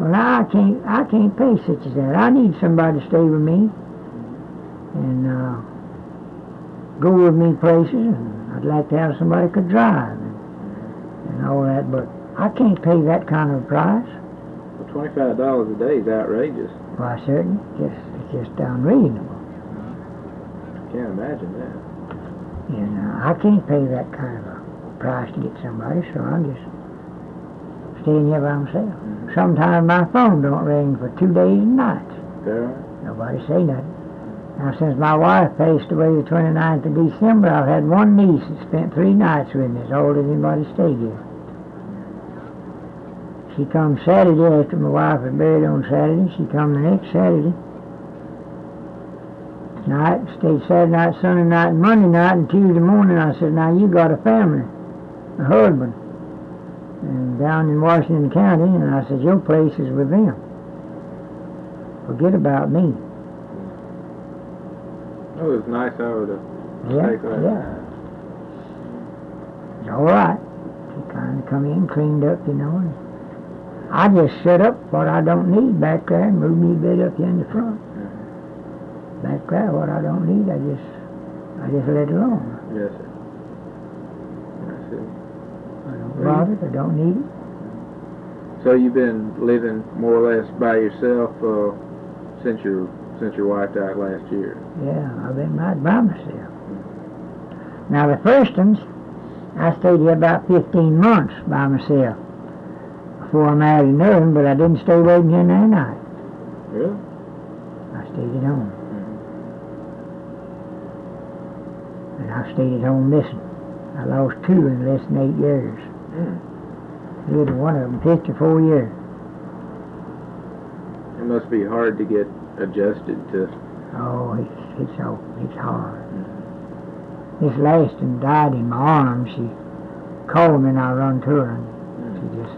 Well, now I can't pay such as that. I need somebody to stay with me and go with me places, and I'd like to have somebody who could drive and all that, but I can't pay that kind of price. Well, $25 a day is outrageous. Why, certainly. It's just unreasonable. Can't imagine that. And I can't pay that kind of a price to get somebody, so I'm just staying here by myself. Sometimes my phone don't ring for 2 days and nights. Fair. Nobody say nothing. Now, since my wife passed away the 29th of December, I've had one niece that spent 3 nights with me, as old as anybody stayed here. She come Saturday after my wife was buried on Saturday. She come the next Saturday night, stayed Saturday night, Sunday night, and Monday night, and Tuesday morning I said, now you got a family, a husband, and down in Washington County, and I said, your place is with them. Forget about me. Oh, it was nice of her to take that. Yeah. It's all right. She kind of come in, cleaned up, you know, and I just set up what I don't need back there and move me bed up here in the front. Back there, what I don't need, I just let it alone. Yes, sir. I see. I don't want it, I don't need it. So you've been living more or less by yourself since your wife died last year? Yeah, I've been right by myself. Now the first ones, I stayed here about 15 months by myself before I married another one, but I didn't stay waiting here every night. Really? I stayed at home. And I stayed at home missing. I lost 2 in less than 8 years. Lived one of them 54 years. It must be hard to get adjusted to. Oh, it's hard. This last one died in my arms. She called me and I run to her, and she just.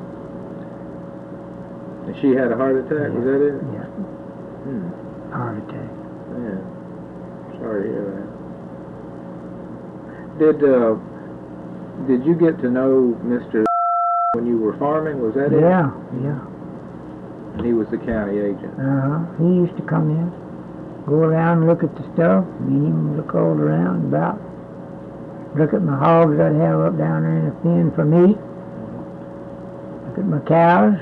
And she had a heart attack. Was that it? Yeah. Heart attack. Yeah. Sorry to hear that. Did you get to know Mr. when you were farming? Was that it? Yeah. And he was the county agent. He used to come in, go around and look at the stuff, me and him look all around about, look at my hogs I'd have up down there in the pen for meat, look at my cows.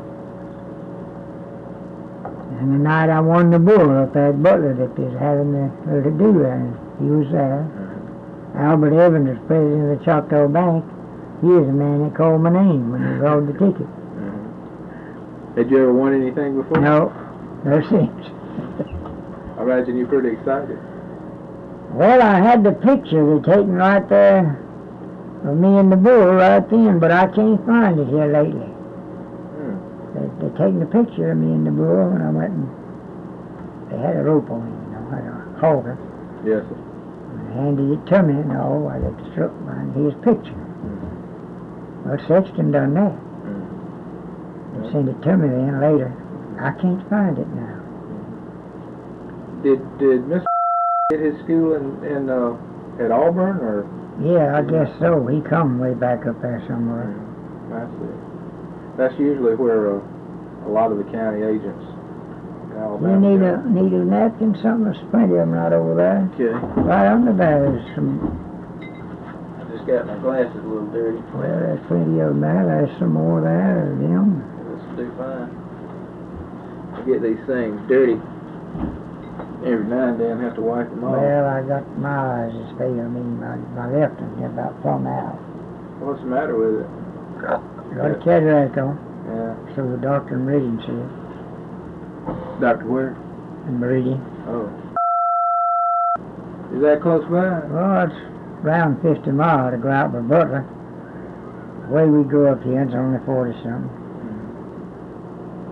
And the night I won the bull up at Butler that they was having to do there, and he was there. Albert Evans was president of the Choctaw Bank. He was the man that called my name when he rode the ticket. Had you ever won anything before? No since. I imagine you're pretty excited. Well, I had the picture they taken right there of me and the bull right then, but I can't find it here lately. They taken the picture of me and the bull, and I went and they had a rope on it, you know, had a halter. Yes, sir. They handed it to me, and all I just struck behind his picture. Well, Sexton done that. They sent it to me then later. I can't find it now. Did Mr. get his school in at Auburn, or? Yeah, I guess so. He come way back up there somewhere. I see. That's usually where a lot of the county agents in Alabama. You need a napkin, something? There's plenty of them right over there. Okay. Right under there there's some. I just got my glasses a little dirty. Well, there's plenty of them there. There's some more there of them. This will do fine. I get these things dirty every now and then. Have to wipe them off. Well, I got my eyes is failing me. My left one is about plumb out. What's the matter with it? Got a cataract on. Yeah. So the doctor in Meridian said. Dr. where? In Meridian. Oh. Is that close by? Well, it's around 50 miles to go out by Butler. The way we go up here, it's only 40-something.